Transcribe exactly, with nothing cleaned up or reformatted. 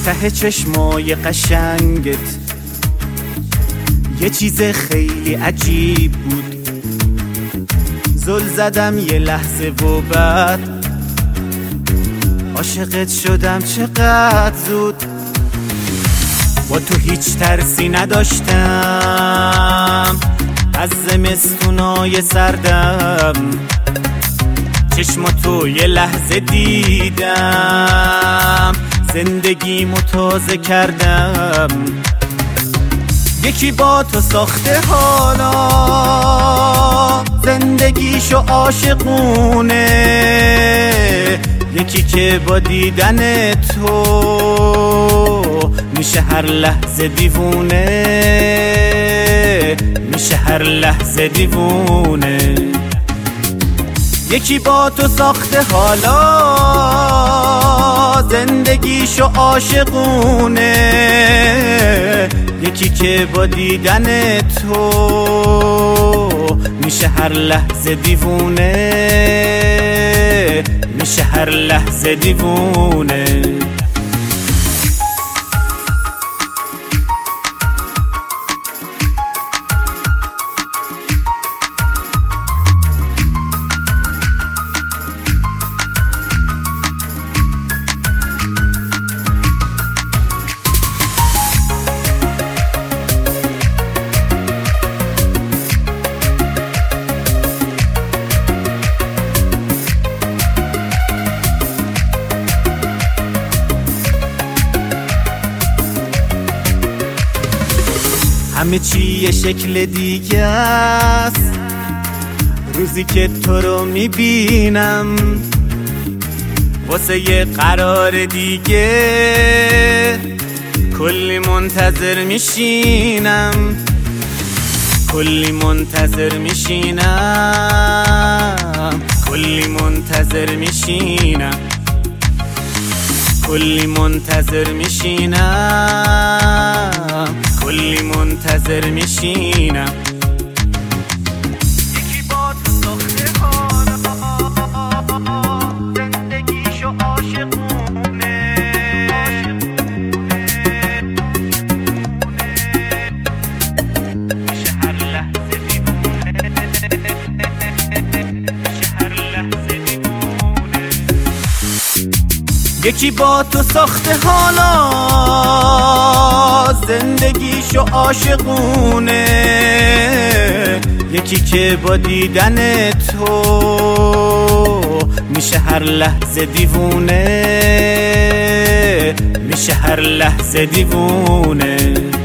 ته چشمای قشنگت یه چیز خیلی عجیب بود. زل زدم یه لحظه و بعد عاشقت شدم چقدر زود. با تو هیچ ترسی نداشتم از زمستونای سردم. چشماتو یه لحظه دیدم زندگیمو تازه کردم. یکی با تو ساخته حالا زندگیشو عاشقونه، یکی که با دیدن تو میشه هر لحظه دیوونه، میشه هر لحظه دیوونه. یکی با تو ساخته حالا زندگیشو عاشقونه، یکی که با دیدن تو میشه هر لحظه دیوونه، میشه هر لحظه دیوونه. همه چی یه شکل دیگه است روزی که تو رو میبینم. واسه یه قرار دیگه کلی منتظر میشینم، کلی منتظر میشینم، کلی منتظر میشینم، کلی منتظر میشینم، کلی منتظر میشینم. یکی با تو ساخته حالا زندگیشو عاشقونه، میشه هر لحظه دیوونه، میشه هر لحظه دیوونه. یکی با تو ساخته حالا زندگیشو عاشقونه، یکی که با دیدن تو میشه هر لحظه دیوونه، میشه هر لحظه دیوونه.